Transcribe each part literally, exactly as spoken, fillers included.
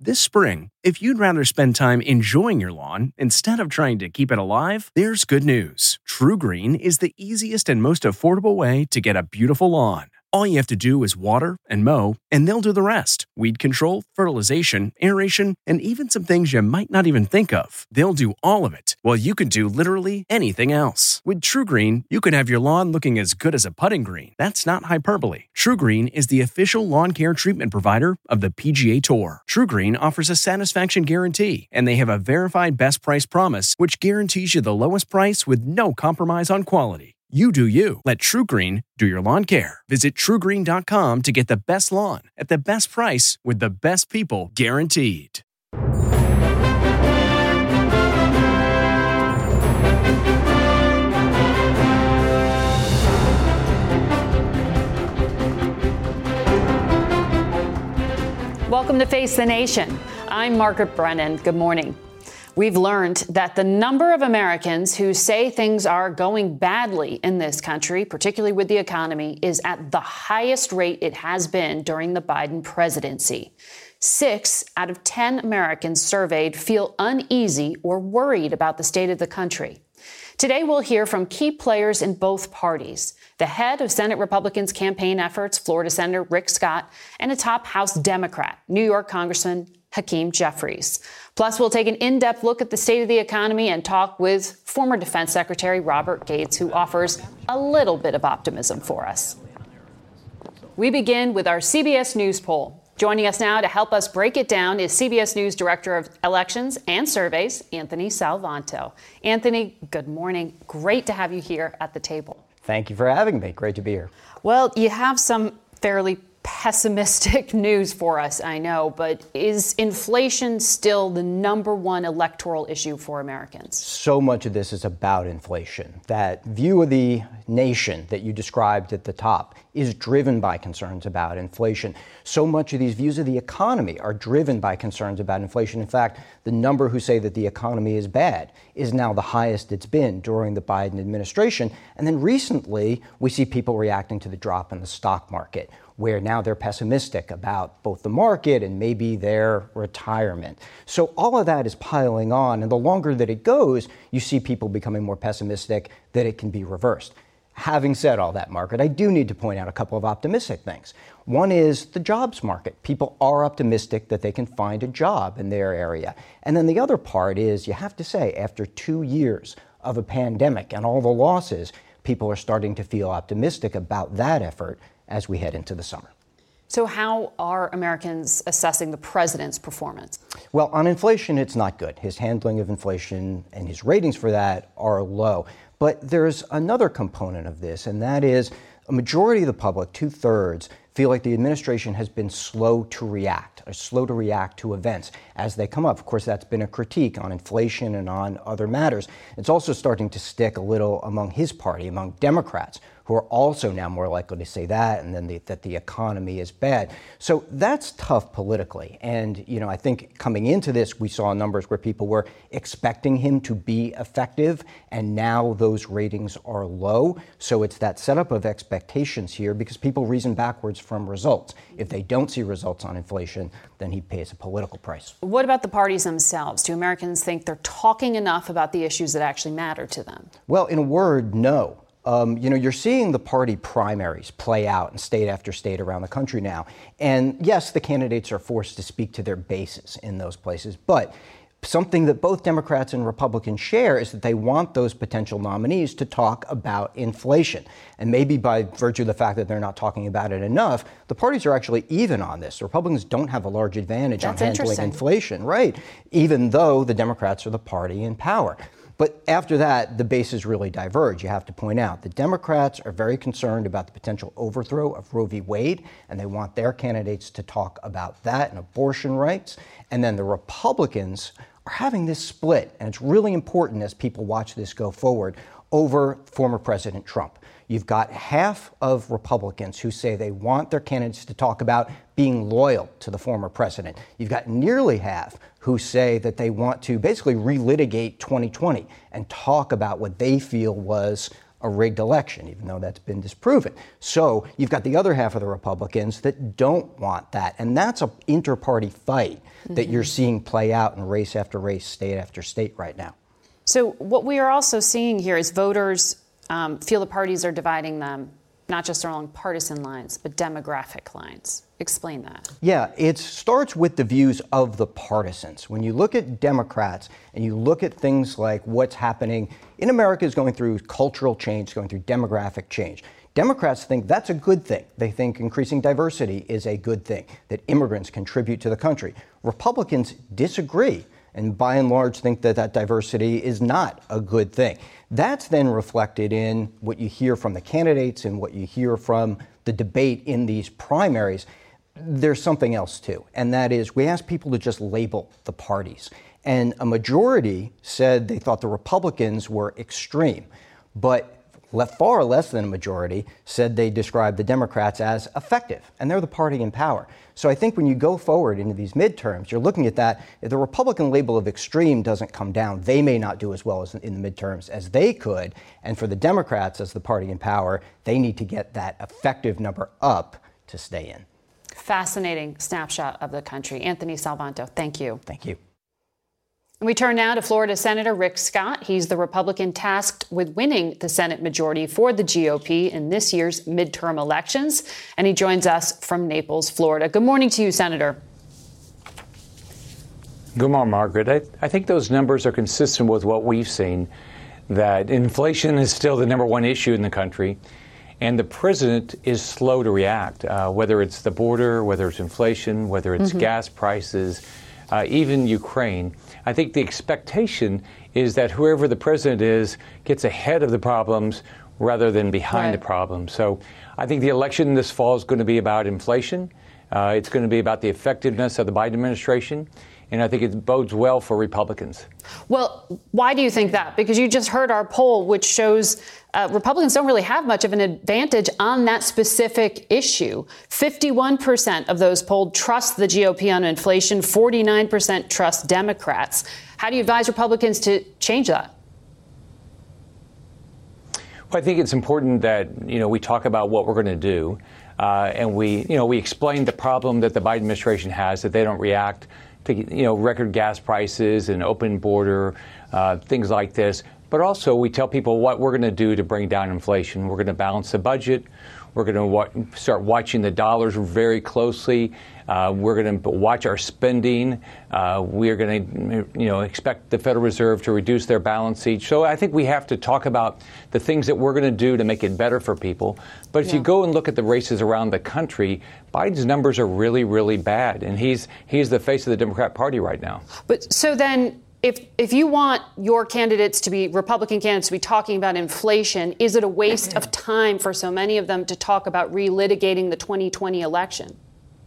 This spring, if you'd rather spend time enjoying your lawn instead of trying to keep it alive, there's good news. TruGreen is the easiest and most affordable way to get a beautiful lawn. All you have to do is water and mow, and they'll do the rest. Weed control, fertilization, aeration, and even some things you might not even think of. They'll do all of it, while you can do literally anything else. With TruGreen, you can have your lawn looking as good as a putting green. That's not hyperbole. TruGreen is the official lawn care treatment provider of the P G A Tour. TruGreen offers a satisfaction guarantee, and they have a verified best price promise, which guarantees you the lowest price with no compromise on quality. You do you. Let TruGreen do your lawn care. Visit True Green dot com to get the best lawn at the best price with the best people guaranteed. Welcome to Face the Nation. I'm Margaret Brennan. Good morning. We've learned that the number of Americans who say things are going badly in this country, particularly with the economy, is at the highest rate it has been during the Biden presidency. Six out of ten Americans surveyed feel uneasy or worried about the state of the country. Today, we'll hear from key players in both parties, the head of Senate Republicans' campaign efforts, Florida Senator Rick Scott, and a top House Democrat, New York Congressman Hakeem Jeffries. Plus, we'll take an in-depth look at the state of the economy and talk with former Defense Secretary Robert Gates, who offers a little bit of optimism for us. We begin with our C B S News poll. Joining us now to help us break it down is C B S News Director of Elections and Surveys, Anthony Salvanto. Anthony, good morning. Great to have you here at the table. Thank you for having me. Great to be here. Well, you have some fairly pessimistic news for us, I know, but is inflation still the number one electoral issue for Americans? So much of this is about inflation. That view of the nation that you described at the top is driven by concerns about inflation. So much of these views of the economy are driven by concerns about inflation. In fact, the number who say that the economy is bad is now the highest it's been during the Biden administration. And then recently, we see people reacting to the drop in the stock market, where now they're pessimistic about both the market and maybe their retirement. So all of that is piling on, and the longer that it goes, you see people becoming more pessimistic that it can be reversed. Having said all that, Margaret, I do need to point out a couple of optimistic things. One is the jobs market. People are optimistic that they can find a job in their area. And then the other part is, you have to say, after two years of a pandemic and all the losses, people are starting to feel optimistic about that effort as we head into the summer. So how are Americans assessing the president's performance? Well, on inflation, it's not good. His handling of inflation and his ratings for that are low. But there's another component of this, and that is a majority of the public, two-thirds, feel like the administration has been slow to react, or slow to react to events as they come up. Of course, that's been a critique on inflation and on other matters. It's also starting to stick a little among his party, among Democrats, who are also now more likely to say that, and then the, that the economy is bad. So that's tough politically. And, you know, I think coming into this, we saw numbers where people were expecting him to be effective, and now those ratings are low. So it's that setup of expectations here, because people reason backwards from results. If they don't see results on inflation, then he pays a political price. What about the parties themselves? Do Americans think they're talking enough about the issues that actually matter to them? Well, in a word, no. Um, you know, you're seeing the party primaries play out in state after state around the country now. And yes, the candidates are forced to speak to their bases in those places. But something that both Democrats and Republicans share is that they want those potential nominees to talk about inflation. And maybe by virtue of the fact that they're not talking about it enough, the parties are actually even on this. The Republicans don't have a large advantage That's on handling inflation, right? Even though the Democrats are the party in power. But after that, the bases really diverge. You have to point out the Democrats are very concerned about the potential overthrow of Roe v. Wade, and they want their candidates to talk about that and abortion rights. And then the Republicans are having this split, and it's really important as people watch this go forward, over former President Trump. You've got half of Republicans who say they want their candidates to talk about being loyal to the former president. You've got nearly half who say that they want to basically relitigate twenty twenty and talk about what they feel was a rigged election, even though that's been disproven. So you've got the other half of the Republicans that don't want that. And that's an inter-party fight mm-hmm. that you're seeing play out in race after race, state after state right now. So what we are also seeing here is voters um, feel the parties are dividing them, not just along partisan lines, but demographic lines. Explain that. Yeah, it starts with the views of the partisans. When you look at Democrats and you look at things like what's happening in America is going through cultural change, going through demographic change. Democrats think that's a good thing. They think increasing diversity is a good thing, that immigrants contribute to the country. Republicans disagree and by and large think that that diversity is not a good thing. That's then reflected in what you hear from the candidates and what you hear from the debate in these primaries. There's something else too, and that is we asked people to just label the parties. And a majority said they thought the Republicans were extreme, but far less than a majority said they described the Democrats as effective, and they're the party in power. So I think when you go forward into these midterms, you're looking at that. If the Republican label of extreme doesn't come down, they may not do as well as in the midterms as they could. And for the Democrats as the party in power, they need to get that effective number up to stay in. Fascinating snapshot of the country. Anthony Salvanto, thank you. Thank you. We turn now to Florida Senator Rick Scott. He's the Republican tasked with winning the Senate majority for the G O P in this year's midterm elections. And he joins us from Naples, Florida. Good morning to you, Senator. Good morning, Margaret. I, I think those numbers are consistent with what we've seen, that inflation is still the number one issue in the country. And the president is slow to react, uh, whether it's the border, whether it's inflation, whether it's mm-hmm. gas prices, uh, even Ukraine. I think the expectation is that whoever the president is gets ahead of the problems rather than behind right. the problems. So I think the election this fall is going to be about inflation. Uh, it's going to be about the effectiveness of the Biden administration. And I think it bodes well for Republicans. Well, why do you think that? Because you just heard our poll, which shows uh, Republicans don't really have much of an advantage on that specific issue. fifty-one percent of those polled trust the G O P on inflation. forty-nine percent trust Democrats. How do you advise Republicans to change that? Well, I think it's important that, you know, we talk about what we're going to do. Uh, and we, you know, we explain the problem that the Biden administration has, that they don't react to, you know, record gas prices and open border, uh, things like this. But also we tell people what we're going to do to bring down inflation. We're going to balance the budget. We're going to wa- start watching the dollars very closely. Uh, we're going to watch our spending. Uh, we're going to, you know, expect the Federal Reserve to reduce their balance sheet. So I think we have to talk about the things that we're going to do to make it better for people. But if yeah. you go and look at the races around the country, Biden's numbers are really, really bad. And he's he's the face of the Democrat Party right now. But so then if if you want your candidates to be Republican candidates to be talking about inflation, is it a waste of time for so many of them to talk about relitigating the twenty twenty election?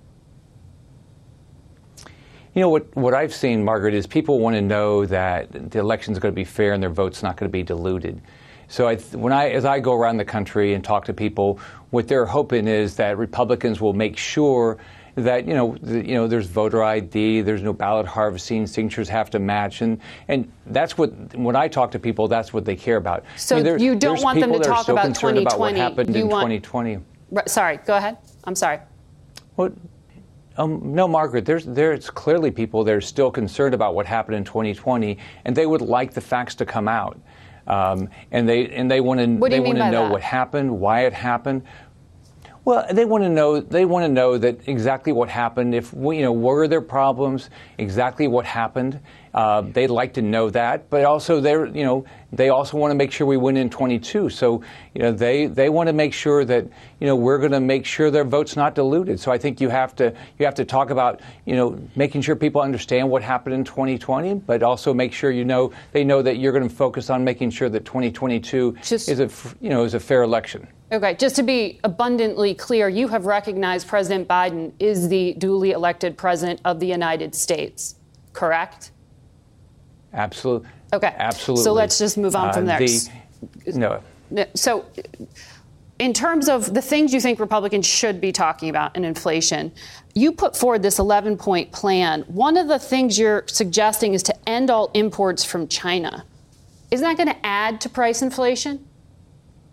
You know, what, what I've seen, Margaret, is people want to know that the election is going to be fair and their vote's not going to be diluted. So I, when I, as I go around the country and talk to people, what they're hoping is that Republicans will make sure that, you know, the, you know, there's voter I D, there's no ballot harvesting, signatures have to match. And, and that's what, when I talk to people, that's what they care about. So I mean, there, you don't want them to talk so about twenty twenty. About what happened you in want, twenty twenty. Sorry, go ahead. I'm sorry. Well, Um, no, Margaret, there's, there's clearly people that are still concerned about what happened in twenty twenty, and they would like the facts to come out. Um, and they and they want to they want to know that? what happened, why it happened. Well, they want to know they want to know that exactly what happened. If we, you know, were there problems? Exactly what happened. Uh, they'd like to know that, but also they're, you know, they also want to make sure we win in twenty-two. So, you know, they they want to make sure that, you know, we're going to make sure their vote's not diluted. So I think you have to you have to talk about, you know, making sure people understand what happened in twenty twenty, but also make sure you know they know that you're going to focus on making sure that twenty twenty-two Just, is a you know is a fair election. Okay, just to be abundantly clear, you have recognized President Biden is the duly elected president of the United States, correct? Absolutely. Okay. Absolutely. So let's just move on from uh, there. The, no. So in terms of the things you think Republicans should be talking about in inflation, you put forward this eleven-point plan. One of the things you're suggesting is to end all imports from China. Isn't that going to add to price inflation?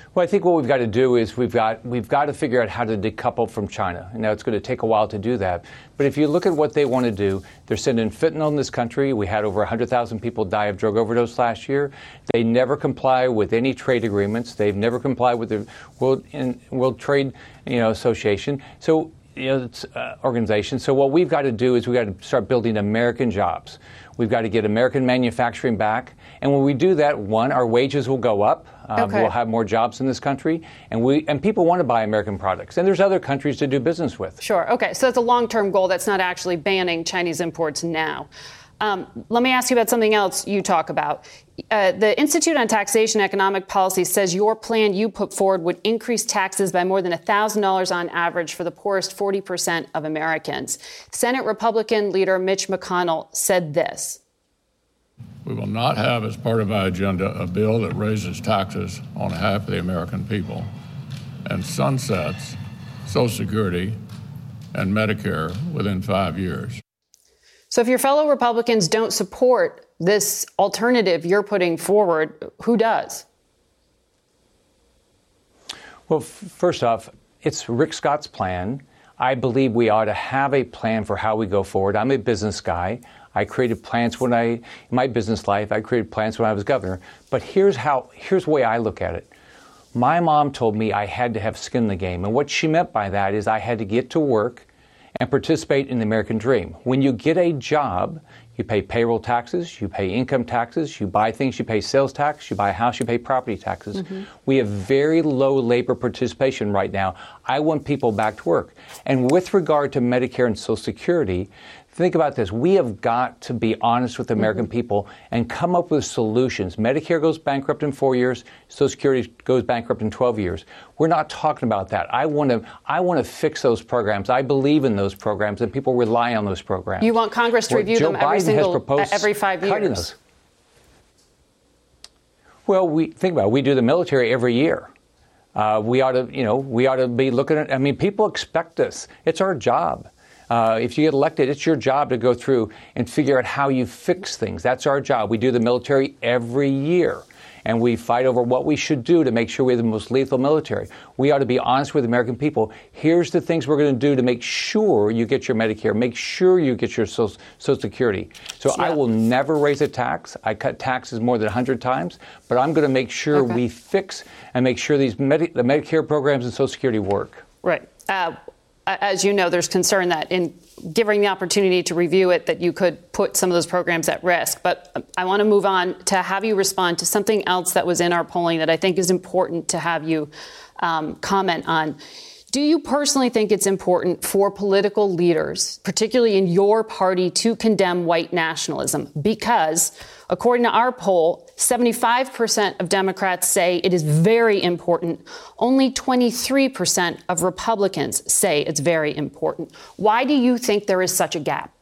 Well, I think what we've got to do is we've got we've got to figure out how to decouple from China. Now, it's going to take a while to do that. But if you look at what they want to do, they're sending fentanyl in this country. We had over one hundred thousand people die of drug overdose last year. They never comply with any trade agreements. They've never complied with the World, in, World Trade you know, Association. So, you know, it's, uh, organization. So what we've got to do is we've got to start building American jobs. We've got to get American manufacturing back. And when we do that, one, our wages will go up. Uh, okay. We'll have more jobs in this country. And we and people want to buy American products. And there's other countries to do business with. Sure. Okay. So that's a long-term goal. That's not actually banning Chinese imports now. Um, let me ask you about something else you talk about. Uh, the Institute on Taxation and Economic Policy says your plan you put forward would increase taxes by more than one thousand dollars on average for the poorest forty percent of Americans. Senate Republican leader Mitch McConnell said this. We will not have as part of our agenda a bill that raises taxes on half of the American people and sunsets Social Security and Medicare within five years. So if your fellow Republicans don't support this alternative you're putting forward, who does? Well, f- first off, it's Rick Scott's plan. I believe we ought to have a plan for how we go forward. I'm a business guy. I created plans when I, in my business life, I created plans when I was governor. But here's how, here's the way I look at it. My mom told me I had to have skin in the game. And what she meant by that is I had to get to work and participate in the American dream. When you get a job, you pay payroll taxes, you pay income taxes, you buy things, you pay sales tax, you buy a house, you pay property taxes. Mm-hmm. We have very low labor participation right now. I want people back to work. And with regard to Medicare and Social Security, think about this. We have got to be honest with the American mm-hmm. people and come up with solutions. Medicare goes bankrupt in four years. Social Security goes bankrupt in twelve years. We're not talking about that. I want to I want to fix those programs. I believe in those programs, and people rely on those programs. You want Congress to well, review Joe them every Biden single every five years. Those. Well, we think about it. We do the military every year. Uh, we ought to, you know, we ought to be looking at. I mean, people expect us. It's our job. Uh, if you get elected, it's your job to go through and figure out how you fix things. That's our job. We do the military every year, and we fight over what we should do to make sure we have the most lethal military. We ought to be honest with the American people. Here's the things we're going to do to make sure you get your Medicare, make sure you get your Social, Social Security. So yeah. I will never raise a tax. I cut taxes more than one hundred times, but I'm going to make sure okay. we fix and make sure these Medi- the Medicare programs and Social Security work. Right. Uh, As you know, there's concern that in giving the opportunity to review it, that you could put some of those programs at risk. But I want to move on to have you respond to something else that was in our polling that I think is important to have you um, comment on. Do you personally think it's important for political leaders, particularly in your party, to condemn white nationalism? Because, according to our poll, seventy-five percent of Democrats say it is very important. Only twenty-three percent of Republicans say it's very important. Why do you think there is such a gap?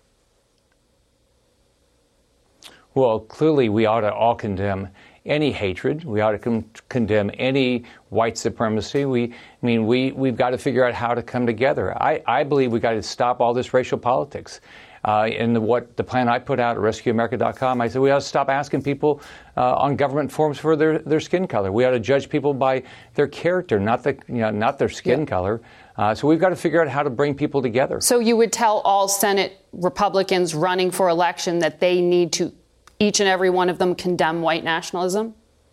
Well, clearly we ought to all condemn any hatred. We ought to con- condemn any white supremacy. We, I mean, we, we've got to figure out how to come together. I, I believe we've got to stop all this racial politics. Uh, in the, what the plan I put out at rescue america dot com, I said we ought to stop asking people uh, on government forms for their, their skin color. We ought to judge people by their character, not the you know not their skin yeah. color. Uh, so we've got to figure out how to bring people together. So you would tell all Senate Republicans running for election that they need to, each and every one of them, condemn white nationalism?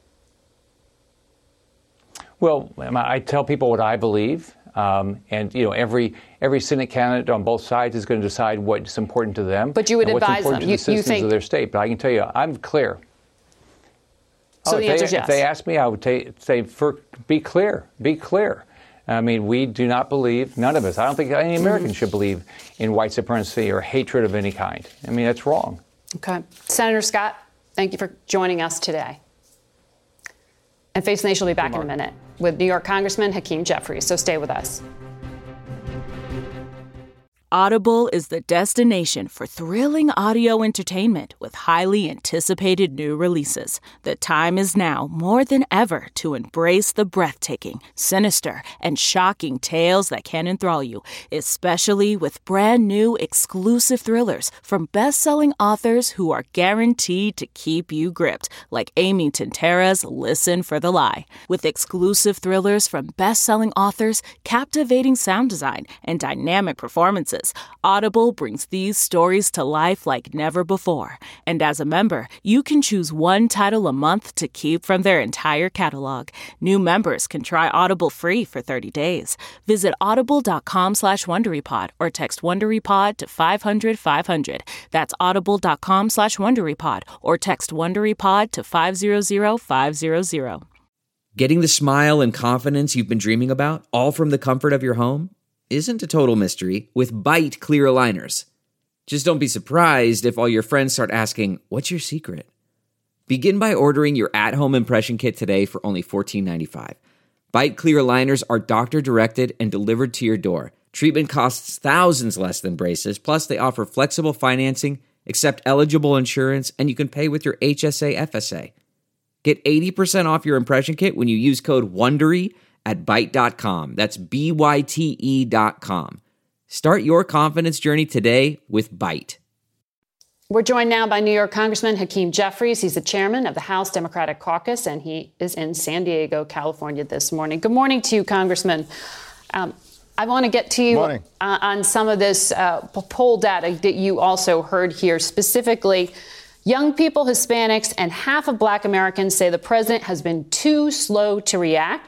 Well, I tell people what I believe. Um, and, you know, every every Senate candidate on both sides is going to decide what's important to them. But you would and advise what's important them. To you, the citizens you think... of their state. But I can tell you, I'm clear. So oh, the answer answer is yes. If they ask me, I would ta- say, for, be clear, be clear. I mean, we do not believe, none of us, I don't think any American mm-hmm. should believe in white supremacy or hatred of any kind. I mean, that's wrong. Okay. Senator Scott, thank you for joining us today. And Face the Nation will be back in a minute with New York Congressman Hakeem Jeffries, so stay with us. Audible is the destination for thrilling audio entertainment with highly anticipated new releases. The time is now more than ever to embrace the breathtaking, sinister, and shocking tales that can enthrall you, especially with brand new exclusive thrillers from best-selling authors who are guaranteed to keep you gripped, like Amy Tintera's Listen for the Lie. With exclusive thrillers from best-selling authors, captivating sound design, and dynamic performances, Audible brings these stories to life like never before. And as a member, you can choose one title a month to keep from their entire catalog. New members can try Audible free for thirty days. Visit audible.com slash WonderyPod or text WonderyPod to five hundred five hundred. That's audible.com slash WonderyPod or text WonderyPod to five hundred five hundred. Getting the smile and confidence you've been dreaming about, all from the comfort of your home, isn't a total mystery with Byte clear aligners. Just don't be surprised if all your friends start asking, "What's your secret?" Begin by ordering your at-home impression kit today for only fourteen ninety-five. Byte clear aligners are doctor-directed and delivered to your door. Treatment costs thousands less than braces, plus they offer flexible financing, accept eligible insurance, and you can pay with your H S A F S A. Get eighty percent off your impression kit when you use code WONDERY at byte dot com. That's B Y T E dot com. Start your confidence journey today with Byte. We're joined now by New York Congressman Hakeem Jeffries. He's the chairman of the House Democratic Caucus, and he is in San Diego, California this morning. Good morning to you, Congressman. Um, I want to get to you uh, on some of this uh, poll data that you also heard here. Specifically, young people, Hispanics, and half of Black Americans say the president has been too slow to react.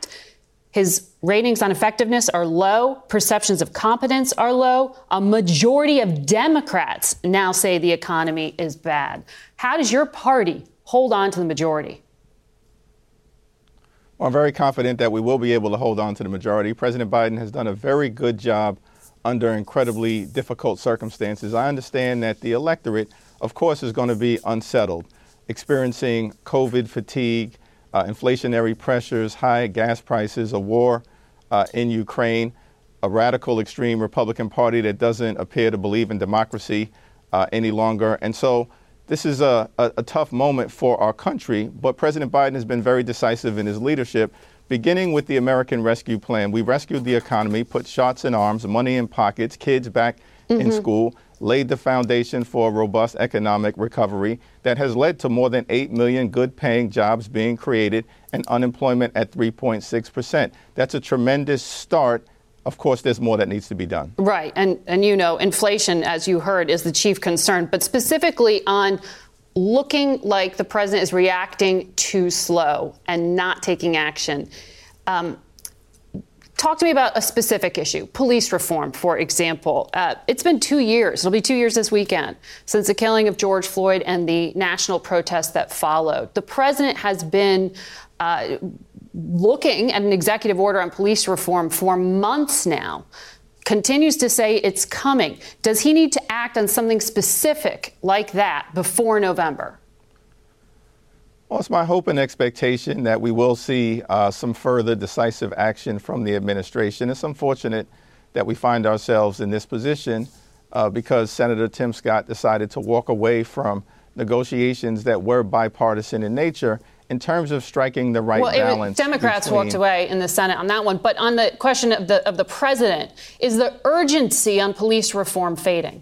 His ratings on effectiveness are low. Perceptions of competence are low. A majority of Democrats now say the economy is bad. How does your party hold on to the majority? Well, I'm very confident that we will be able to hold on to the majority. President Biden has done a very good job under incredibly difficult circumstances. I understand that the electorate, of course, is going to be unsettled, experiencing COVID fatigue, Uh, inflationary pressures, high gas prices, a war uh, in Ukraine, a radical extreme Republican Party that doesn't appear to believe in democracy uh, any longer. And so this is a, a, a tough moment for our country. But President Biden has been very decisive in his leadership, beginning with the American Rescue Plan. We rescued the economy, put shots in arms, money in pockets, kids back mm-hmm. in school, laid the foundation for a robust economic recovery that has led to more than eight million good-paying jobs being created and unemployment at three point six percent. That's a tremendous start. Of course, there's more that needs to be done. Right. And, and you know, inflation, as you heard, is the chief concern. But specifically on looking like the president is reacting too slow and not taking action. Um, Talk to me about a specific issue, police reform, for example. Uh, it's been two years, it'll be two years this weekend, since the killing of George Floyd and the national protests that followed. The president has been uh, looking at an executive order on police reform for months now, continues to say it's coming. Does he need to act on something specific like that before November? Well, it's my hope and expectation that we will see uh, some further decisive action from the administration. It's unfortunate that we find ourselves in this position uh, because Senator Tim Scott decided to walk away from negotiations that were bipartisan in nature in terms of striking the right well, balance. Well, Democrats between... walked away in the Senate on that one. But on the question of the of the president, is the urgency on police reform fading?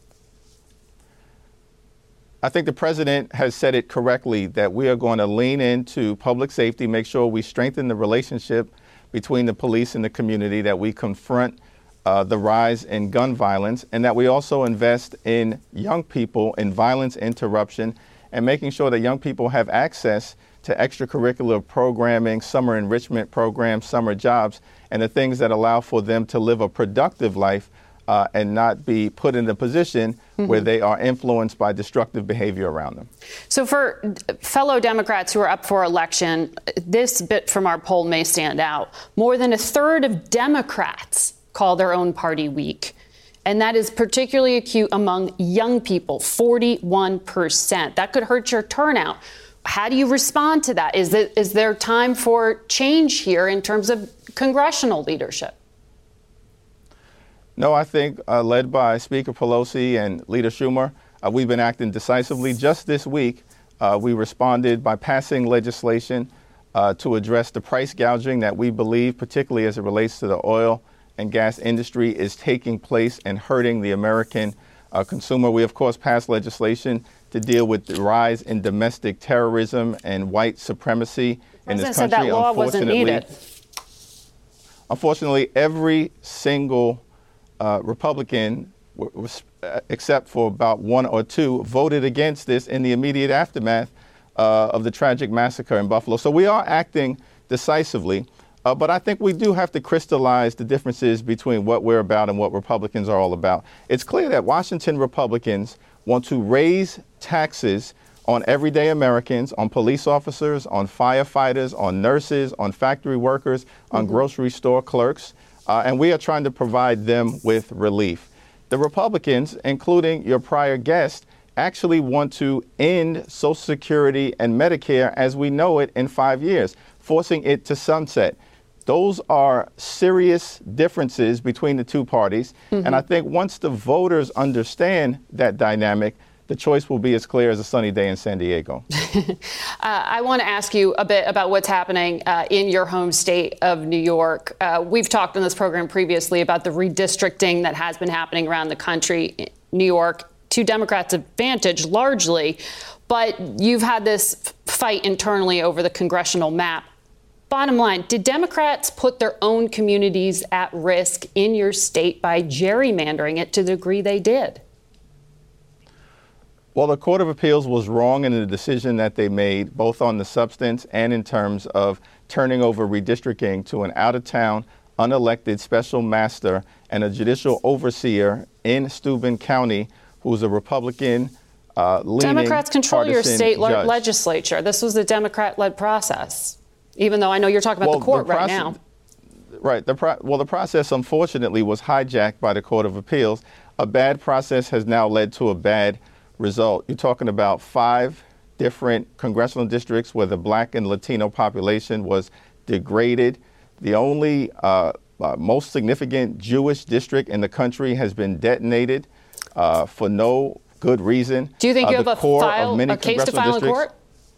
I think the president has said it correctly that we are going to lean into public safety, make sure we strengthen the relationship between the police and the community, that we confront uh, the rise in gun violence, and that we also invest in young people in violence interruption and making sure that young people have access to extracurricular programming, summer enrichment programs, summer jobs, and the things that allow for them to live a productive life Uh, and not be put in a position mm-hmm. where they are influenced by destructive behavior around them. So for fellow Democrats who are up for election, this bit from our poll may stand out. More than a third of Democrats call their own party weak. And that is particularly acute among young people, forty-one percent. That could hurt your turnout. How do you respond to that? Is, it, is there time for change here in terms of congressional leadership? No, I think uh, led by Speaker Pelosi and Leader Schumer, uh, we've been acting decisively. Just this week, uh, we responded by passing legislation uh, to address the price gouging that we believe, particularly as it relates to the oil and gas industry, is taking place and hurting the American uh, consumer. We, of course, passed legislation to deal with the rise in domestic terrorism and white supremacy in this country. Said that law wasn't needed. Unfortunately, every single uh, Republican, w- was, uh, except for about one or two, voted against this in the immediate aftermath uh, of the tragic massacre in Buffalo. So we are acting decisively. Uh, but I think we do have to crystallize the differences between what we're about and what Republicans are all about. It's clear that Washington Republicans want to raise taxes on everyday Americans, on police officers, on firefighters, on nurses, on factory workers, on mm-hmm. grocery store clerks, uh, and we are trying to provide them with relief. The Republicans, including your prior guest, actually want to end Social Security and Medicare as we know it in five years, forcing it to sunset. Those are serious differences between the two parties. Mm-hmm. And I think once the voters understand that dynamic, the choice will be as clear as a sunny day in San Diego. uh, I want to ask you a bit about what's happening uh, in your home state of New York. Uh, we've talked on this program previously about the redistricting that has been happening around the country. New York, to Democrats' advantage largely, but you've had this fight internally over the congressional map. Bottom line, did Democrats put their own communities at risk in your state by gerrymandering it to the degree they did? Well, the Court of Appeals was wrong in the decision that they made, both on the substance and in terms of turning over redistricting to an out-of-town, unelected special master and a judicial overseer in Steuben County, who's a Republican uh, leaning Democrats control your state le- legislature. This was a Democrat-led process, even though I know you're talking about well, the court the proce- right now. Right. The pro- well, the process, unfortunately, was hijacked by the Court of Appeals. A bad process has now led to a bad result. You're talking about five different congressional districts where the Black and Latino population was degraded. The only uh, uh, most significant Jewish district in the country has been detonated uh, for no good reason. Do you think uh, you have a, file, a case to file in court?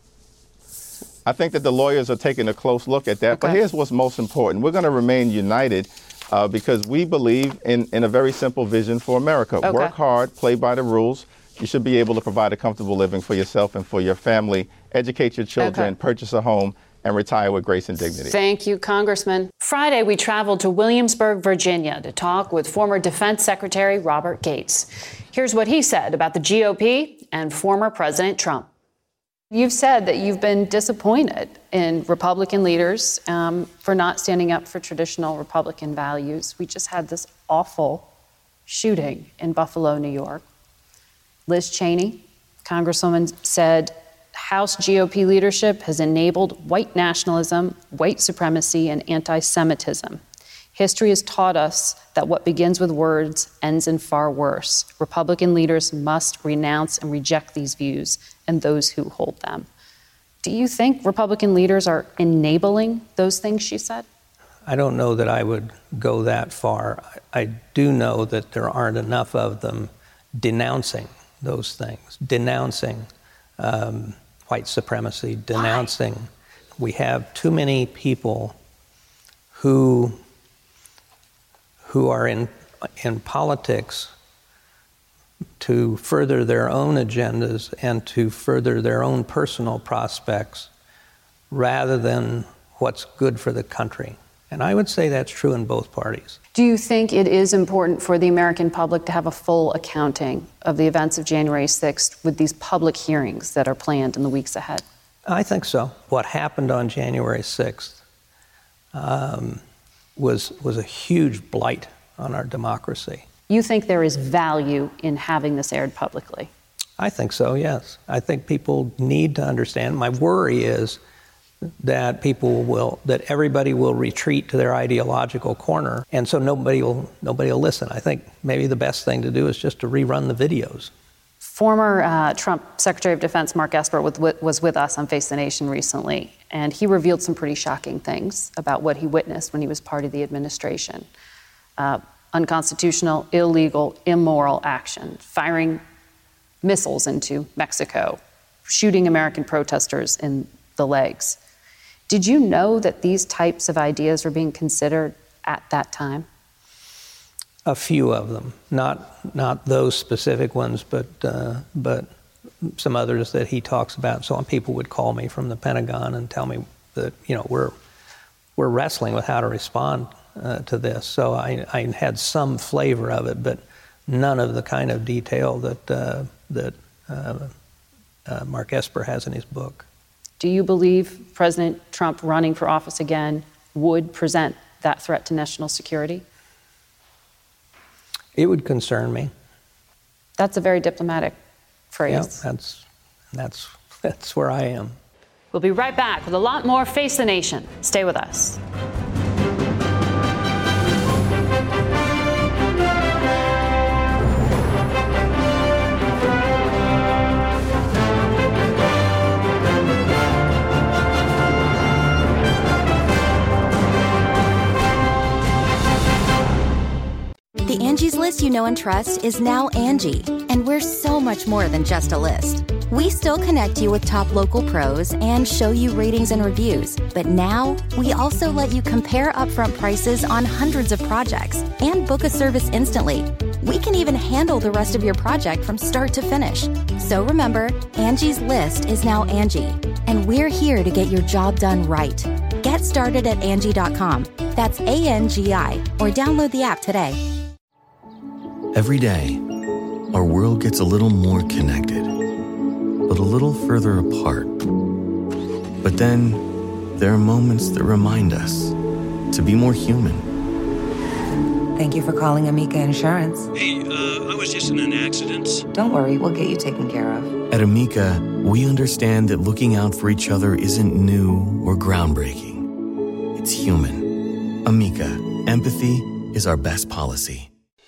I think that the lawyers are taking a close look at that. Okay. But here's what's most important. We're going to remain united uh, because we believe in, in a very simple vision for America. Okay. Work hard, play by the rules. You should be able to provide a comfortable living for yourself and for your family, educate your children, okay. purchase a home, and retire with grace and dignity. Thank you, Congressman. Friday, we traveled to Williamsburg, Virginia, to talk with former Defense Secretary Robert Gates. Here's what he said about the G O P and former President Trump. You've said that you've been disappointed in Republican leaders um, for not standing up for traditional Republican values. We just had this awful shooting in Buffalo, New York. Liz Cheney, Congresswoman, said House G O P leadership has enabled white nationalism, white supremacy, and anti-Semitism. History has taught us that what begins with words ends in far worse. Republican leaders must renounce and reject these views and those who hold them. Do you think Republican leaders are enabling those things she said? I don't know that I would go that far. I do know that there aren't enough of them denouncing those things, denouncing um, white supremacy, denouncing. Why? We have too many people who who are in in politics to further their own agendas and to further their own personal prospects rather than what's good for the country. And I would say that's true in both parties. Do you think it is important for the American public to have a full accounting of the events of January sixth with these public hearings that are planned in the weeks ahead? I think so. What happened on January sixth um, was was a huge blight on our democracy. You think there is value in having this aired publicly? I think so, yes. I think people need to understand. My worry is that people will, that everybody will retreat to their ideological corner, and so nobody will nobody will listen. I think maybe the best thing to do is just to rerun the videos. Former uh, Trump Secretary of Defense Mark Esper with, was with us on Face the Nation recently, and he revealed some pretty shocking things about what he witnessed when he was part of the administration. Uh, unconstitutional, illegal, immoral action, firing missiles into Mexico, shooting American protesters in the legs. Did you know that these types of ideas were being considered at that time? A few of them, not not those specific ones, but uh, but some others that he talks about. So people would call me from the Pentagon and tell me that, you know, we're we're wrestling with how to respond uh, to this. So I, I had some flavor of it, but none of the kind of detail that uh, that uh, uh, Mark Esper has in his book. Do you believe President Trump running for office again would present that threat to national security? It would concern me. That's a very diplomatic phrase. Yeah, that's that's that's where I am. We'll be right back with a lot more Face the Nation. Stay with us. The Angie's List you know and trust is now Angie, and we're so much more than just a list. We still connect you with top local pros and show you ratings and reviews, but now we also let you compare upfront prices on hundreds of projects and book a service instantly. We can even handle the rest of your project from start to finish. So remember, Angie's List is now Angie, and we're here to get your job done right. Get started at Angie dot com. That's A N G I, or download the app today. Every day, our world gets a little more connected, but a little further apart. But then, there are moments that remind us to be more human. Thank you for calling Amica Insurance. Hey, uh, I was just in an accident. Don't worry, we'll get you taken care of. At Amica, we understand that looking out for each other isn't new or groundbreaking. It's human. Amica, empathy is our best policy.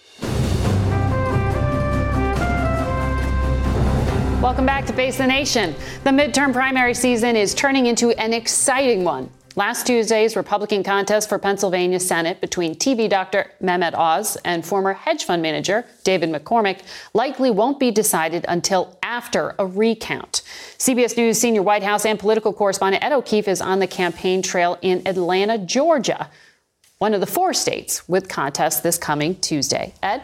Welcome back to Face the Nation. The midterm primary season is turning into an exciting one. Last Tuesday's Republican contest for Pennsylvania Senate between T V doctor Mehmet Oz and former hedge fund manager David McCormick likely won't be decided until after a recount. C B S News senior White House and political correspondent Ed O'Keefe is on the campaign trail in Atlanta, Georgia, one of the four states with contests this coming Tuesday. Ed?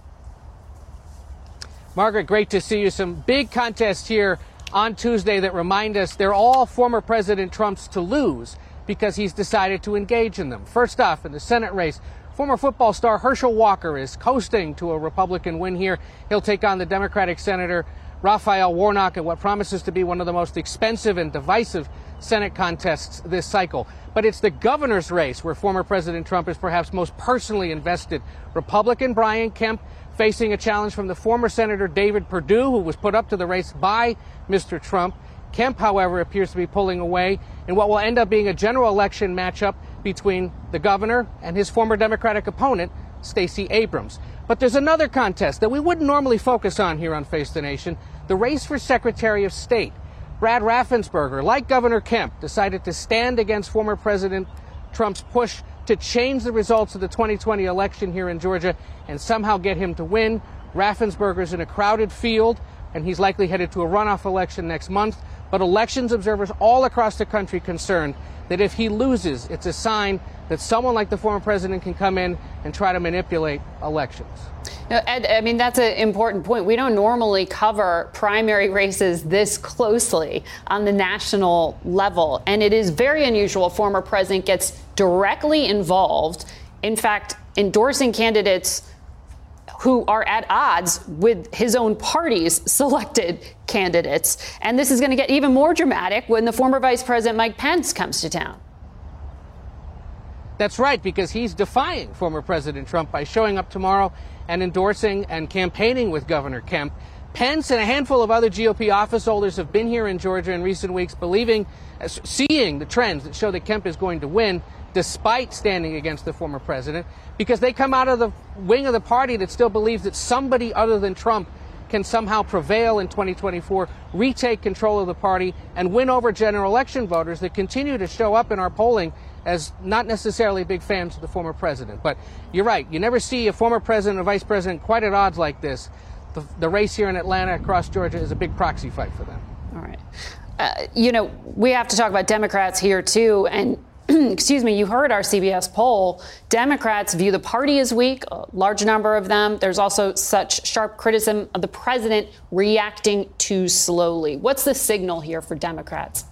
Margaret, great to see you. Some big contests here on Tuesday that remind us they're all former President Trump's to lose because he's decided to engage in them. First off, in the Senate race, former football star Herschel Walker is coasting to a Republican win here. He'll take on the Democratic Senator Raphael Warnock in what promises to be one of the most expensive and divisive Senate contests this cycle. But it's the governor's race where former President Trump is perhaps most personally invested. Republican Brian Kemp facing a challenge from the former Senator David Perdue, who was put up to the race by Mister Trump. Kemp, however, appears to be pulling away in what will end up being a general election matchup between the governor and his former Democratic opponent, Stacey Abrams. But there's another contest that we wouldn't normally focus on here on Face the Nation, the race for Secretary of State. Brad Raffensperger, like Governor Kemp, decided to stand against former President Trump's push to change the results of the twenty twenty election here in Georgia and somehow get him to win. Raffensperger's in a crowded field, and he's likely headed to a runoff election next month. But elections observers all across the country concerned that if he loses, it's a sign that someone like the former president can come in and try to manipulate elections. Now, Ed, I mean, that's an important point. We don't normally cover primary races this closely on the national level, and it is very unusual a former president gets directly involved, in fact, endorsing candidates who are at odds with his own party's selected candidates. And this is going to get even more dramatic when the former Vice President Mike Pence comes to town. That's right, because he's defying former President Trump by showing up tomorrow and endorsing and campaigning with Governor Kemp. Pence and a handful of other G O P office holders have been here in Georgia in recent weeks, believing, seeing the trends that show that Kemp is going to win, despite standing against the former president, because they come out of the wing of the party that still believes that somebody other than Trump can somehow prevail in twenty twenty-four, retake control of the party, and win over general election voters that continue to show up in our polling as not necessarily big fans of the former president. But you're right. You never see a former president or vice president quite at odds like this. The, the race here in Atlanta across Georgia is a big proxy fight for them. All right. Uh, you know, we have to talk about Democrats here, too. And excuse me, you heard our C B S poll. Democrats view the party as weak, a large number of them. There's also such sharp criticism of the president reacting too slowly. What's the signal here for Democrats?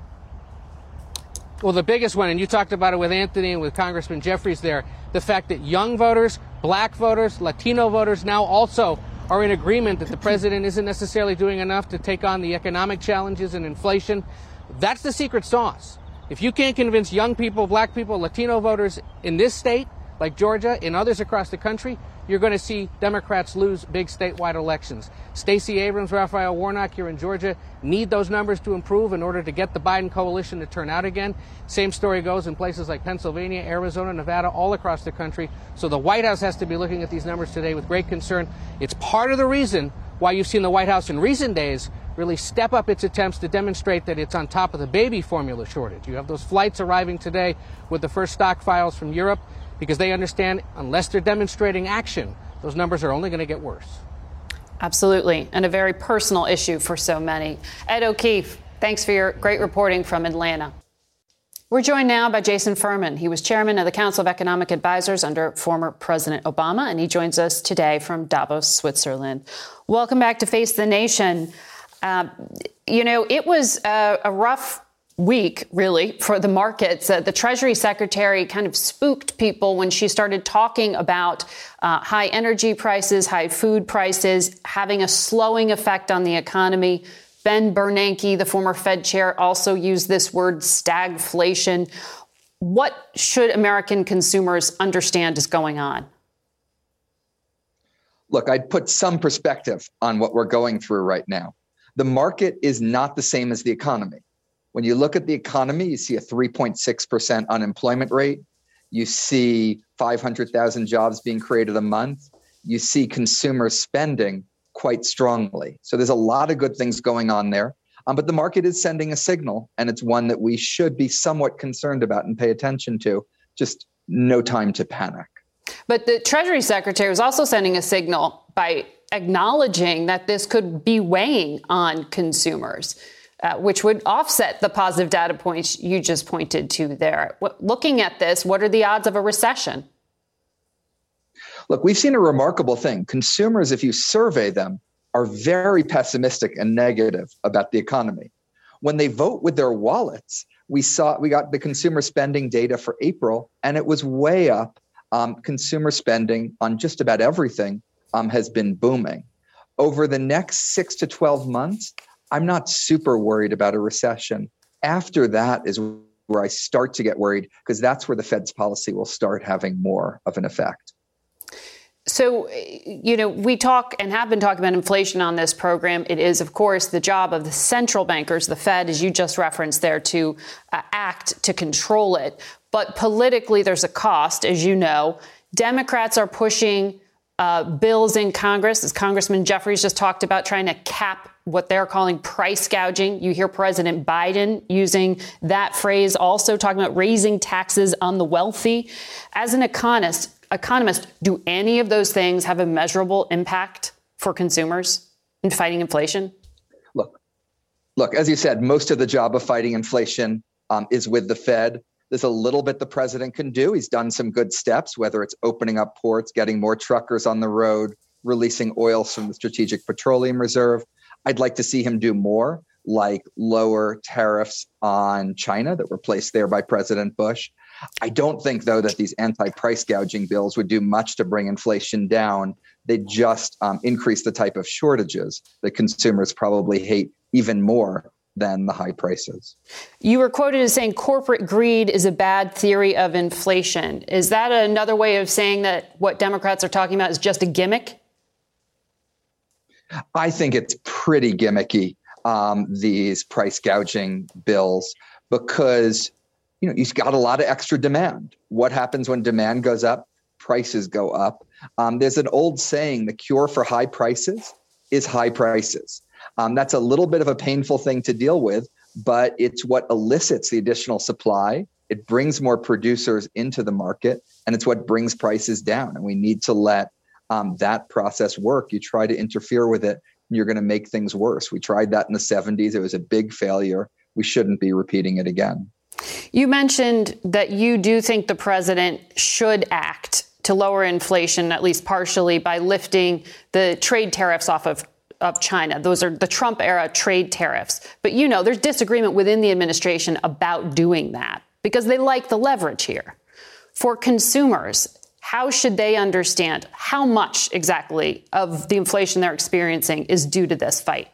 Well, the biggest one, and you talked about it with Anthony and with Congressman Jeffries there, the fact that young voters, black voters, Latino voters now also are in agreement that the president isn't necessarily doing enough to take on the economic challenges and inflation. That's the secret sauce. If you can't convince young people, black people, Latino voters in this state, like Georgia, and others across the country, you're going to see Democrats lose big statewide elections. Stacey Abrams, Raphael Warnock here in Georgia need those numbers to improve in order to get the Biden coalition to turn out again. Same story goes in places like Pennsylvania, Arizona, Nevada, all across the country. So the White House has to be looking at these numbers today with great concern. It's part of the reason why you've seen the White House in recent days really step up its attempts to demonstrate that it's on top of the baby formula shortage. You have those flights arriving today with the first stockpiles from Europe, because they understand unless they're demonstrating action, those numbers are only going to get worse. Absolutely. And a very personal issue for so many. Ed O'Keefe, thanks for your great reporting from Atlanta. We're joined now by Jason Furman. He was chairman of the Council of Economic Advisors under former President Obama, and he joins us today from Davos, Switzerland. Welcome back to Face the Nation. Uh, you know, it was a, a rough week, really, for the markets. Uh, the Treasury Secretary kind of spooked people when she started talking about uh, high energy prices, high food prices, having a slowing effect on the economy. Ben Bernanke, the former Fed chair, also used this word stagflation. What should American consumers understand is going on? Look, I'd put some perspective on what we're going through right now. The market is not the same as the economy. When you look at the economy, you see a three point six percent unemployment rate. You see five hundred thousand jobs being created a month. You see consumer spending quite strongly. So there's a lot of good things going on there. Um, but the market is sending a signal, and it's one that we should be somewhat concerned about and pay attention to. Just no time to panic. But the Treasury Secretary was also sending a signal by acknowledging that this could be weighing on consumers. Uh, which would offset the positive data points you just pointed to there. What, looking at this, what are the odds of a recession? Look, we've seen a remarkable thing. Consumers, if you survey them, are very pessimistic and negative about the economy. When they vote with their wallets, we saw we got the consumer spending data for April, and it was way up. Um, consumer spending on just about everything um, has been booming. Over the next six to twelve months, I'm not super worried about a recession. After that is where I start to get worried, because that's where the Fed's policy will start having more of an effect. So, you know, we talk and have been talking about inflation on this program. It is, of course, the job of the central bankers, the Fed, as you just referenced there, to uh, act to control it. But politically, there's a cost, as you know. Democrats are pushing uh, bills in Congress, as Congressman Jeffries just talked about, trying to cap what they're calling price gouging. You hear President Biden using that phrase, also talking about raising taxes on the wealthy. As an economist, economist, do any of those things have a measurable impact for consumers in fighting inflation? Look, look, as you said, most of the job of fighting inflation um, is with the Fed. There's a little bit the president can do. He's done some good steps, whether it's opening up ports, getting more truckers on the road, releasing oil from the Strategic Petroleum Reserve. I'd like to see him do more, like lower tariffs on China that were placed there by President Bush. I don't think, though, that these anti-price gouging bills would do much to bring inflation down. They just um, increase the type of shortages that consumers probably hate even more than the high prices. You were quoted as saying corporate greed is a bad theory of inflation. Is that another way of saying that what Democrats are talking about is just a gimmick? I think it's pretty gimmicky, um, these price gouging bills, because, you know, you've got a lot of extra demand. What happens when demand goes up? Prices go up. Um, there's an old saying, the cure for high prices is high prices. Um, that's a little bit of a painful thing to deal with, but it's what elicits the additional supply. It brings more producers into the market, and it's what brings prices down. And we need to let um, that process work. You try to interfere with it, and you're going to make things worse. We tried that in the seventies. It was a big failure. We shouldn't be repeating it again. You mentioned that you do think the president should act to lower inflation, at least partially, by lifting the trade tariffs off of, of China. Those are the Trump era trade tariffs. But, you know, there's disagreement within the administration about doing that because they like the leverage here. For consumers, how should they understand how much exactly of the inflation they're experiencing is due to this fight?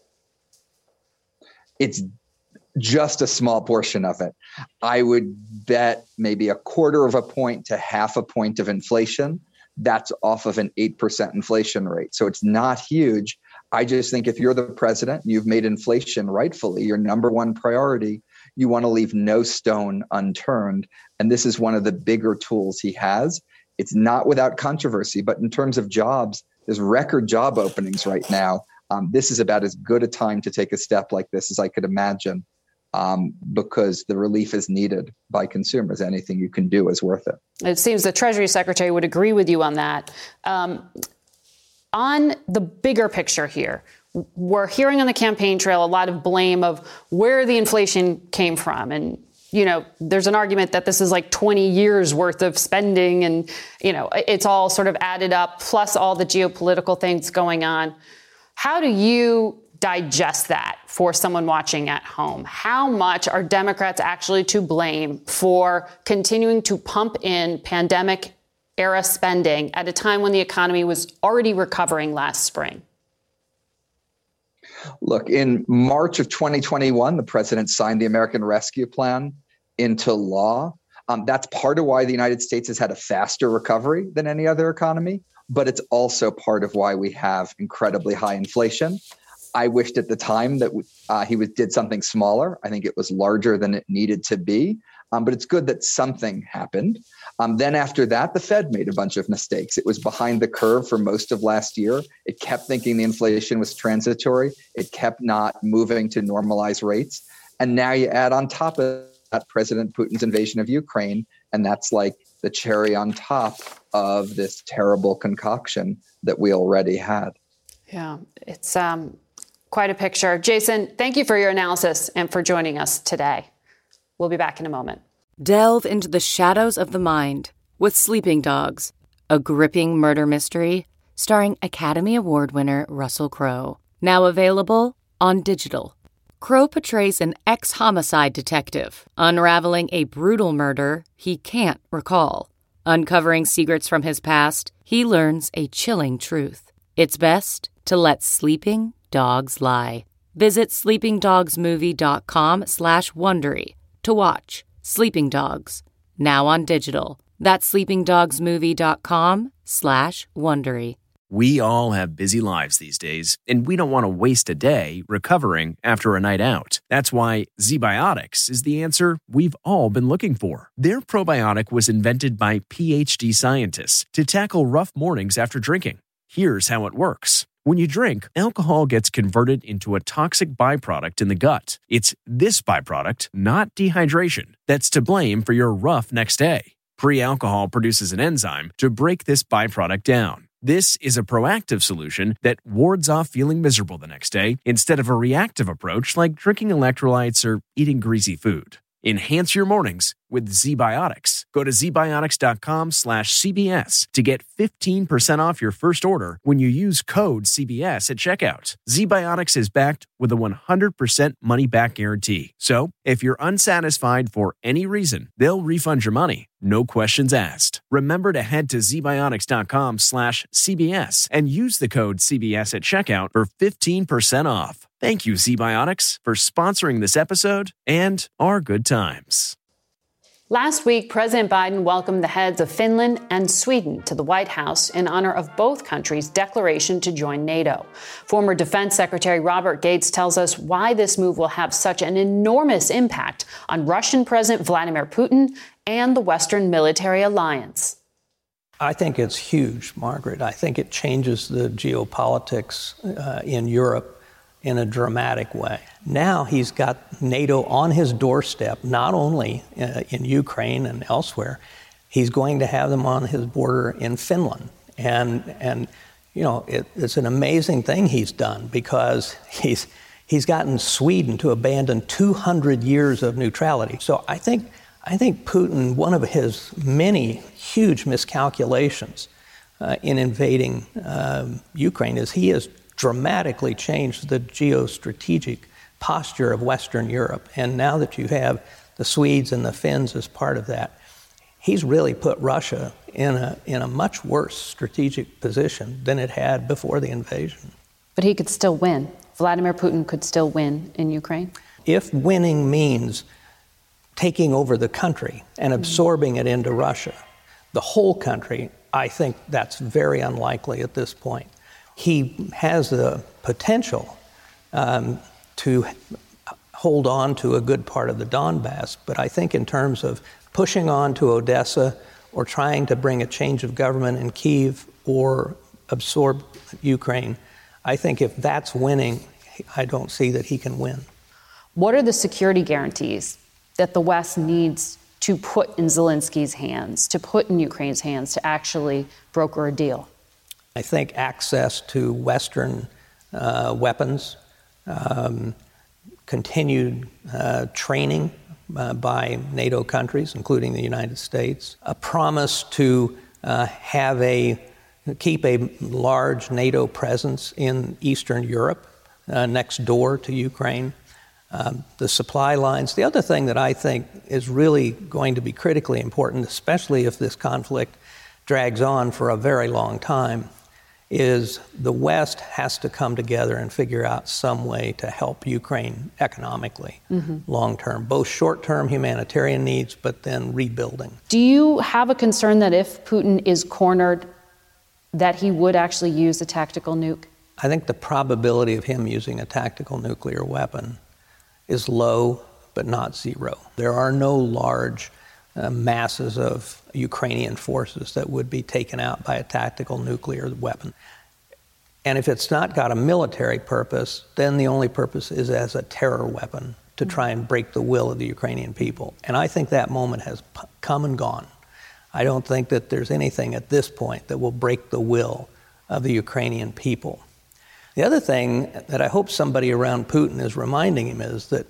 It's just a small portion of it. I would bet maybe a quarter of a point to half a point of inflation. That's off of an eight percent inflation rate. So it's not huge. I just think if you're the president, you've made inflation rightfully your number one priority. You want to leave no stone unturned. And this is one of the bigger tools he has. It's not without controversy, but in terms of jobs, there's record job openings right now. Um, this is about as good a time to take a step like this as I could imagine. Um, because the relief is needed by consumers. Anything you can do is worth it. It seems the Treasury Secretary would agree with you on that. Um, on the bigger picture here, we're hearing on the campaign trail a lot of blame of where the inflation came from. And, you know, there's an argument that this is like twenty years worth of spending and, you know, it's all sort of added up, plus all the geopolitical things going on. How do you digest that for someone watching at home? How much are Democrats actually to blame for continuing to pump in pandemic era spending at a time when the economy was already recovering last spring? Look, in March of twenty twenty-one, the president signed the American Rescue Plan into law. Um, that's part of why the United States has had a faster recovery than any other economy, but it's also part of why we have incredibly high inflation. I wished at the time that uh, he was, did something smaller. I think it was larger than it needed to be. Um, but it's good that something happened. Um, then after that, the Fed made a bunch of mistakes. It was behind the curve for most of last year. It kept thinking the inflation was transitory. It kept not moving to normalize rates. And now you add on top of that President Putin's invasion of Ukraine, and that's like the cherry on top of this terrible concoction that we already had. Yeah, it's um. Quite a picture. Jason, thank you for your analysis and for joining us today. We'll be back in a moment. Delve into the shadows of the mind with Sleeping Dogs, a gripping murder mystery starring Academy Award winner Russell Crowe. Now available on digital. Crowe portrays an ex-homicide detective unraveling a brutal murder he can't recall. Uncovering secrets from his past, he learns a chilling truth. It's best to let sleeping dogs lie. Visit sleepingdogsmovie.com slash Wondery to watch Sleeping Dogs, now on digital. That's sleepingdogsmovie.com slash Wondery. We all have busy lives these days, and we don't want to waste a day recovering after a night out. That's why ZBiotics is the answer we've all been looking for. Their probiotic was invented by P H D scientists to tackle rough mornings after drinking. Here's how it works. When you drink, alcohol gets converted into a toxic byproduct in the gut. It's this byproduct, not dehydration, that's to blame for your rough next day. Pre-alcohol produces an enzyme to break this byproduct down. This is a proactive solution that wards off feeling miserable the next day instead of a reactive approach like drinking electrolytes or eating greasy food. Enhance your mornings with ZBiotics. Go to zbiotics.com slash CBS to get fifteen percent off your first order when you use code C B S at checkout. ZBiotics is backed with a one hundred percent money-back guarantee. So, if you're unsatisfied for any reason, they'll refund your money. No questions asked. Remember to head to zbiotics.com slash CBS and use the code C B S at checkout for fifteen percent off. Thank you, ZBiotics, for sponsoring this episode and our good times. Last week, President Biden welcomed the heads of Finland and Sweden to the White House in honor of both countries' declaration to join NATO. Former Defense Secretary Robert Gates tells us why this move will have such an enormous impact on Russian President Vladimir Putin and the Western military alliance. I think it's huge, Margaret. I think it changes the geopolitics uh, in Europe in a dramatic way. Now he's got NATO on his doorstep, not only uh, in Ukraine and elsewhere, he's going to have them on his border in Finland. And, and you know, it, it's an amazing thing he's done, because he's, he's gotten Sweden to abandon two hundred years of neutrality. So I think, I think Putin, one of his many huge miscalculations uh, in invading uh, Ukraine is he has dramatically changed the geostrategic posture of Western Europe. And now that you have the Swedes and the Finns as part of that, he's really put Russia in a in a much worse strategic position than it had before the invasion. But he could still win. Vladimir Putin could still win in Ukraine? If winning means taking over the country and absorbing it into Russia, the whole country, I think that's very unlikely at this point. He has the potential um, to hold on to a good part of the Donbass, but I think in terms of pushing on to Odessa or trying to bring a change of government in Kyiv or absorb Ukraine, I think if that's winning, I don't see that he can win. What are the security guarantees that the West needs to put in Zelensky's hands, to put in Ukraine's hands, to actually broker a deal? I think access to Western uh, weapons, um, continued uh, training uh, by NATO countries, including the United States, a promise to uh, have a keep a large NATO presence in Eastern Europe, uh, next door to Ukraine, um, the supply lines. The other thing that I think is really going to be critically important, especially if this conflict drags on for a very long time, is the West has to come together and figure out some way to help Ukraine economically, mm-hmm. long term, both short term humanitarian needs, but then rebuilding. Do you have a concern that if Putin is cornered, that he would actually use a tactical nuke? I think the probability of him using a tactical nuclear weapon is low, but not zero. There are no large Uh, masses of Ukrainian forces that would be taken out by a tactical nuclear weapon. And if it's not got a military purpose, then the only purpose is as a terror weapon to try and break the will of the Ukrainian people. And I think that moment has p- come and gone. I don't think that there's anything at this point that will break the will of the Ukrainian people. The other thing that I hope somebody around Putin is reminding him is that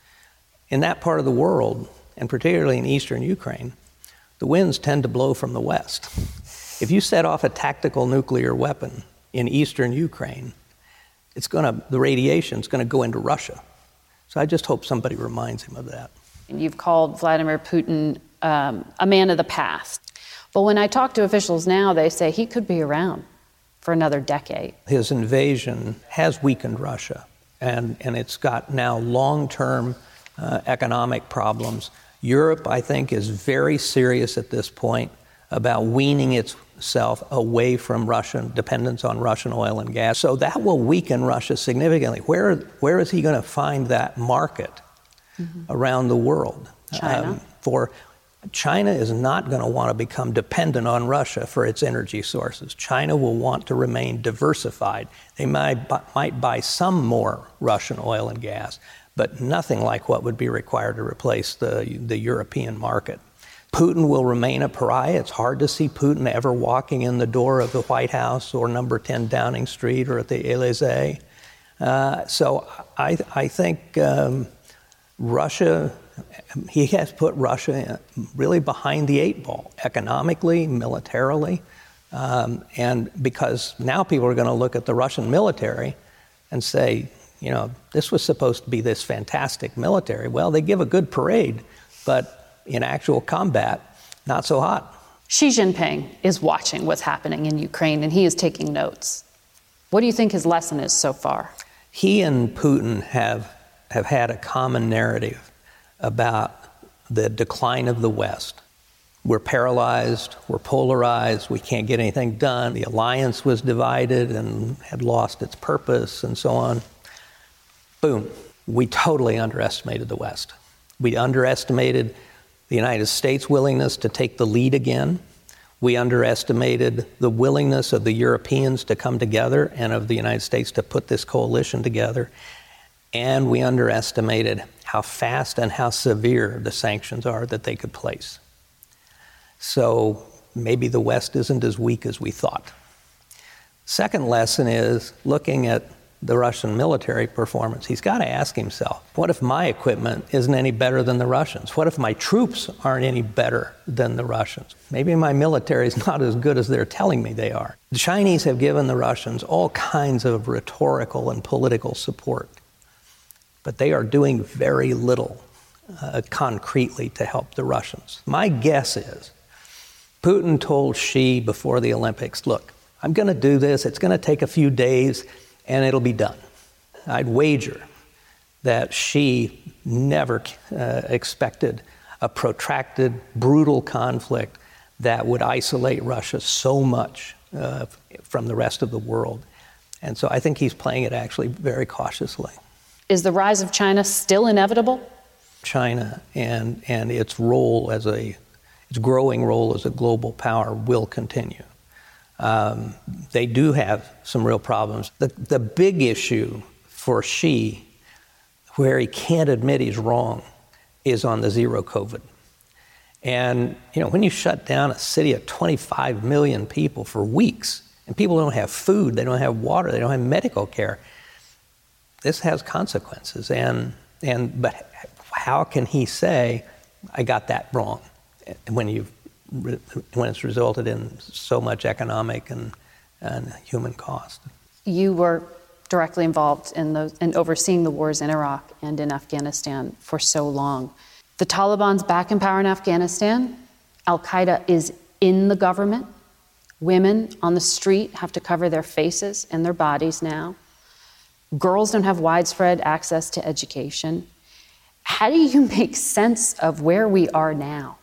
in that part of the world, and particularly in eastern Ukraine, the winds tend to blow from the west. If you set off a tactical nuclear weapon in eastern Ukraine, it's going to, the radiation is going to go into Russia. So I just hope somebody reminds him of that. You've called Vladimir Putin um, a man of the past. But when I talk to officials now, they say he could be around for another decade. His invasion has weakened Russia, and, and it's got now long-term uh, economic problems. Europe, I think, is very serious at this point about weaning itself away from Russian dependence on Russian oil and gas. So that will weaken Russia significantly. Where, where is he going to find that market mm-hmm. around the world? China. Um, for China is not going to want to become dependent on Russia for its energy sources. China will want to remain diversified. They might, might buy some more Russian oil and gas, but nothing like what would be required to replace the, the European market. Putin will remain a pariah. It's hard to see Putin ever walking in the door of the White House or number ten Downing Street or at the Elysee. Uh, so I, I think um, Russia, he has put Russia really behind the eight ball, economically, militarily, um, and because now people are going to look at the Russian military and say, you know, this was supposed to be this fantastic military. Well, they give a good parade, but in actual combat, not so hot. Xi Jinping is watching what's happening in Ukraine, and he is taking notes. What do you think his lesson is so far? He and Putin have, have had a common narrative about the decline of the West. We're paralyzed, we're polarized, we can't get anything done. The alliance was divided and had lost its purpose and so on. Boom. We totally underestimated the West. We underestimated the United States' willingness to take the lead again. We underestimated the willingness of the Europeans to come together and of the United States to put this coalition together. And we underestimated how fast and how severe the sanctions are that they could place. So maybe the West isn't as weak as we thought. Second lesson is looking at the Russian military performance. He's got to ask himself, what if my equipment isn't any better than the Russians? What if my troops aren't any better than the Russians? Maybe my military is not as good as they're telling me they are. The Chinese have given the Russians all kinds of rhetorical and political support, but they are doing very little uh, concretely to help the Russians. My guess is Putin told Xi before the Olympics, look, I'm going to do this. It's going to take a few days, and it'll be done. I'd wager that Xi never uh, expected a protracted, brutal conflict that would isolate Russia so much uh, from the rest of the world. And so I think he's playing it actually very cautiously. Is the rise of China still inevitable? China and, and its role as a, its growing role as a global power will continue. Um, they do have some real problems. The, the big issue for Xi, where he can't admit he's wrong, is on the zero COVID. And, you know, when you shut down a city of twenty-five million people for weeks, and people don't have food, they don't have water, they don't have medical care, this has consequences. And, and but how can he say, I got that wrong, when you've when it's resulted in so much economic and, and human cost? You were directly involved in those in overseeing the wars in Iraq and in Afghanistan for so long. The Taliban's back in power in Afghanistan. Al-Qaeda is in the government. Women on the street have to cover their faces and their bodies now. Girls don't have widespread access to education. How do you make sense of where we are now?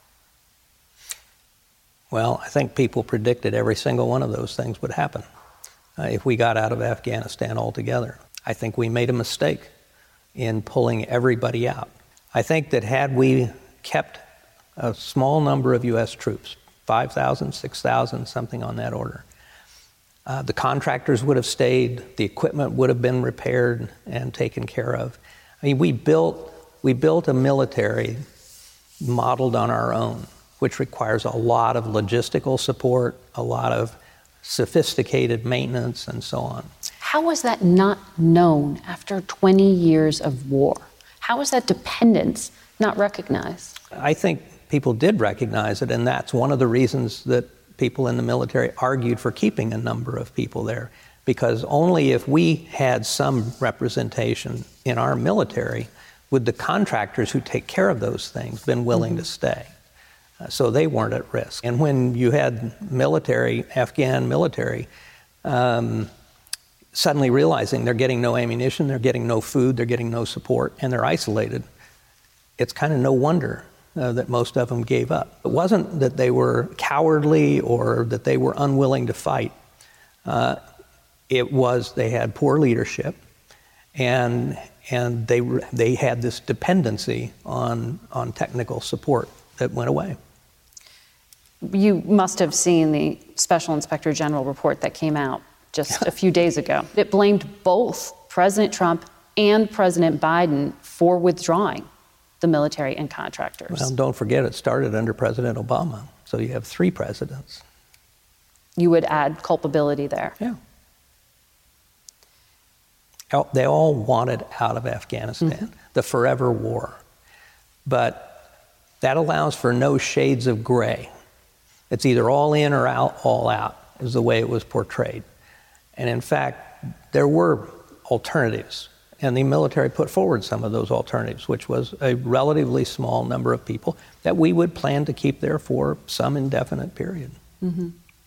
Well, I think people predicted every single one of those things would happen uh, if we got out of Afghanistan altogether. I think we made a mistake in pulling everybody out. I think that had we kept a small number of U S troops, five thousand, six thousand, something on that order, uh, the contractors would have stayed, the equipment would have been repaired and taken care of. I mean, we built, we built a military modeled on our own, which requires a lot of logistical support, a lot of sophisticated maintenance, and so on. How was that not known after twenty years of war? How was that dependence not recognized? I think people did recognize it, and that's one of the reasons that people in the military argued for keeping a number of people there, because only if we had some representation in our military would the contractors who take care of those things been willing mm-hmm. to stay. So they weren't at risk. And when you had military, Afghan military, um, suddenly realizing they're getting no ammunition, they're getting no food, they're getting no support, and they're isolated, it's kind of no wonder uh, that most of them gave up. It wasn't that they were cowardly or that they were unwilling to fight. Uh, it was they had poor leadership, and and they they had this dependency on on technical support that went away. You must have seen the Special Inspector General report that came out just a few days ago. It blamed both President Trump and President Biden for withdrawing the military and contractors. Well, don't forget, it started under President Obama, so you have three presidents. You would add culpability there. Yeah. They all wanted out of Afghanistan, mm-hmm. the forever war. But that allows for no shades of gray. It's either all in or out, all out, is the way it was portrayed. And in fact, there were alternatives, and the military put forward some of those alternatives, which was a relatively small number of people that we would plan to keep there for some indefinite period. Mm-hmm.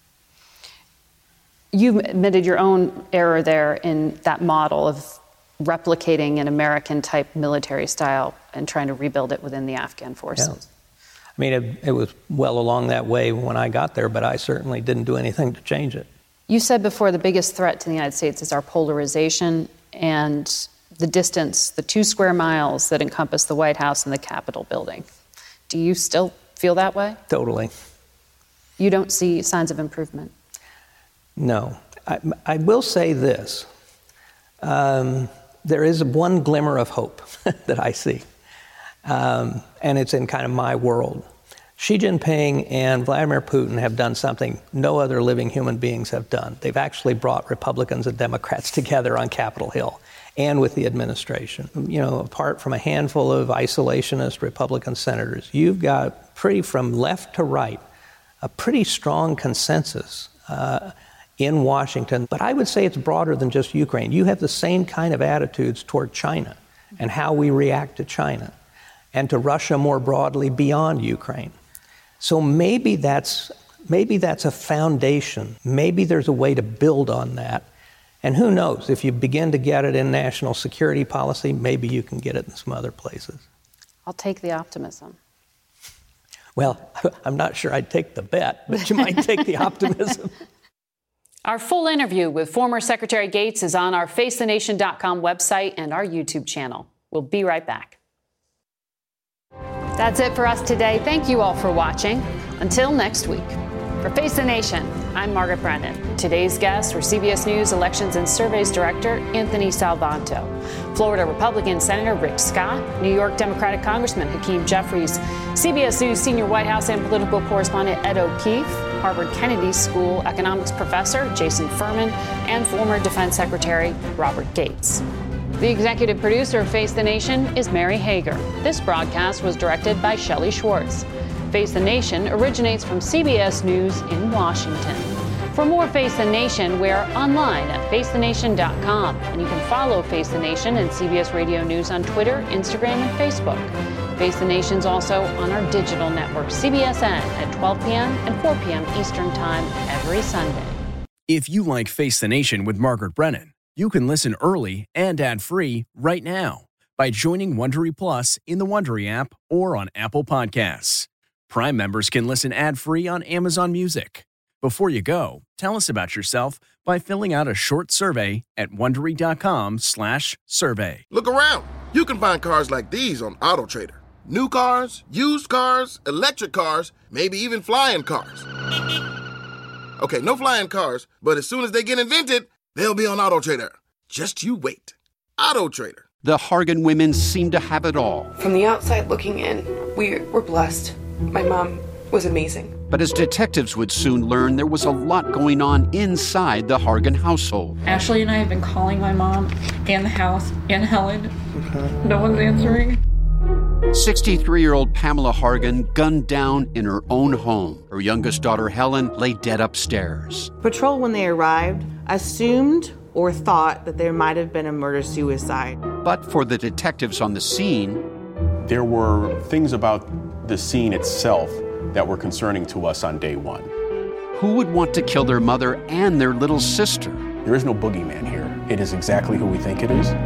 You've admitted your own error there in that model of replicating an American-type military style and trying to rebuild it within the Afghan forces. Yeah. I mean, it, it was well along that way when I got there, but I certainly didn't do anything to change it. You said before the biggest threat to the United States is our polarization and the distance, the two square miles that encompass the White House and the Capitol building. Do you still feel that way? Totally. you don't see signs of improvement? No. I, I will say this. Um, there is one glimmer of hope that I see, um, and it's in kind of my world. Xi Jinping and Vladimir Putin have done something no other living human beings have done. They've actually brought Republicans and Democrats together on Capitol Hill and with the administration. You know, apart from a handful of isolationist Republican senators, you've got pretty from left to right, a pretty strong consensus uh, in Washington. But I would say it's broader than just Ukraine. You have the same kind of attitudes toward China and how we react to China and to Russia more broadly beyond Ukraine. So maybe that's maybe that's a foundation. Maybe there's a way to build on that. And who knows, if you begin to get it in national security policy, maybe you can get it in some other places. I'll take the optimism. Well, I'm not sure I'd take the bet, but you might take the optimism. Our full interview with former Secretary Gates is on our face the nation dot com website and our YouTube channel. We'll be right back. That's it for us today. Thank you all for watching. Until next week. For Face the Nation, I'm Margaret Brennan. Today's guests were C B S News Elections and Surveys Director Anthony Salvanto, Florida Republican Senator Rick Scott, New York Democratic Congressman Hakeem Jeffries, C B S News Senior White House and Political Correspondent Ed O'Keefe, Harvard Kennedy School Economics Professor Jason Furman, and former Defense Secretary Robert Gates. The executive producer of Face the Nation is Mary Hager. This broadcast was directed by Shelley Schwartz. Face the Nation originates from C B S News in Washington. For more Face the Nation, we're online at face the nation dot com, and you can follow Face the Nation and C B S Radio News on Twitter, Instagram, and Facebook. Face the Nation's also on our digital network, C B S N, at twelve p.m. and four p.m. Eastern Time every Sunday. If you like Face the Nation with Margaret Brennan, you can listen early and ad-free right now by joining Wondery Plus in the Wondery app or on Apple Podcasts. Prime members can listen ad-free on Amazon Music. Before you go, tell us about yourself by filling out a short survey at wondery dot com slash survey. Look around. You can find cars like these on AutoTrader. New cars, used cars, electric cars, maybe even flying cars. Okay, no flying cars, but as soon as they get invented, they'll be on AutoTrader. Just you wait. AutoTrader. The Hargan women seem to have it all. From the outside looking in, we were blessed. My mom was amazing. But as detectives would soon learn, there was a lot going on inside the Hargan household. Ashley and I have been calling my mom and the house and Helen. Okay. No one's answering. sixty-three-year-old Pamela Hargan gunned down in her own home. Her youngest daughter, Helen, lay dead upstairs. Patrol, when they arrived, assumed or thought that there might have been a murder-suicide. But for the detectives on the scene, there were things about the scene itself that were concerning to us on day one. Who would want to kill their mother and their little sister? There is no boogeyman here. It is exactly who we think it is.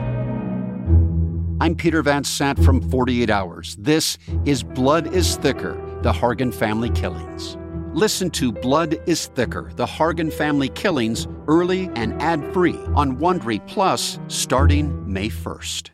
I'm Peter Van Sant from forty-eight hours. This is Blood is Thicker, the Hargan family killings. Listen to Blood is Thicker, the Hargan family killings, early and ad-free on Wondery Plus starting May first.